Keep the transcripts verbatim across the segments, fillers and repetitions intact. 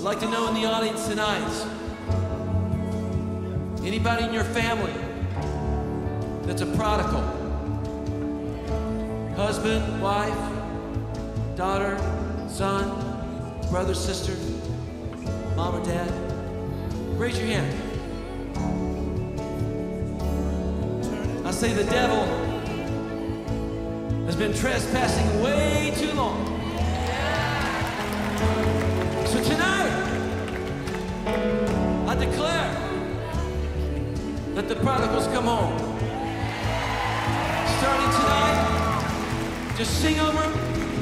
like to know in the audience tonight, anybody in your family that's a prodigal? Husband, wife, daughter, son, brother, sister, mom or dad? Raise your hand. I say the devil has been trespassing way too long. So tonight, I declare that the prodigals come home. Starting tonight, just sing over them.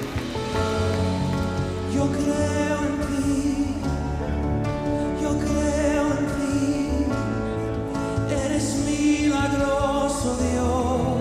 Yo creo en ti, yo creo en ti, eres milagroso Dios.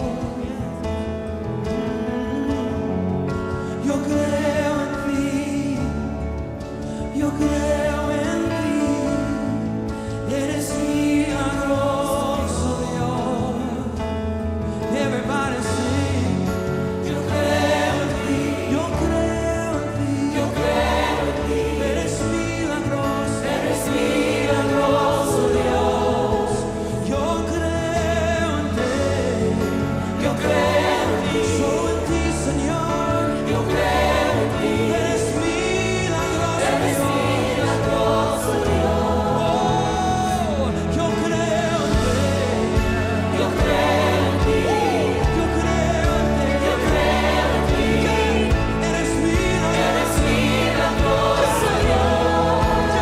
Yo creo en ti, yo creo en ti, eres milagroso Dios. Everybody sing. Yo creo en ti, yo creo en ti, yo creo en ti, eres milagroso, eres milagroso Dios. Yo creo en ti, yo creo en ti, solo en ti Señor. Yo creo en ti, eres milagroso, eres milagroso Dios. Oh, yo creo en ti, yo creo en ti, yo creo en ti, yo creo en ti, eres milagroso, eres milagroso Dios.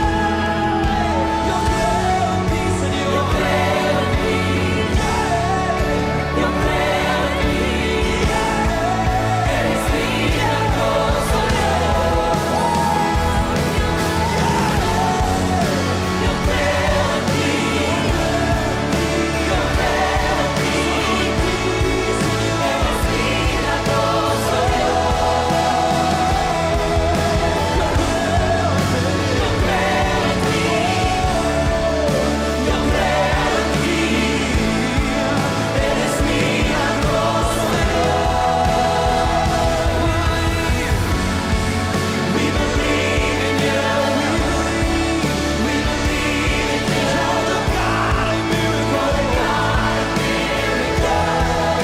Yo creo en ti, Señor. Yo creo en ti, yo creo en ti, eres milagroso Dios. Yo creo en ti, yo creo en ti, eres milagroso Dios. Yo creo en ti, yo creo en ti, eres milagroso Dios. We believe in you. We believe in you. You're the God of miracles. You're the God of miracles.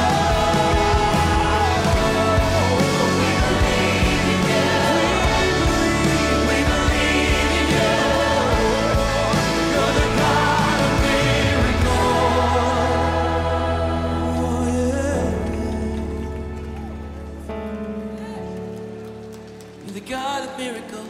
We believe in you. We believe in you. You're the God of miracles. Oh yeah. You're the God of miracles.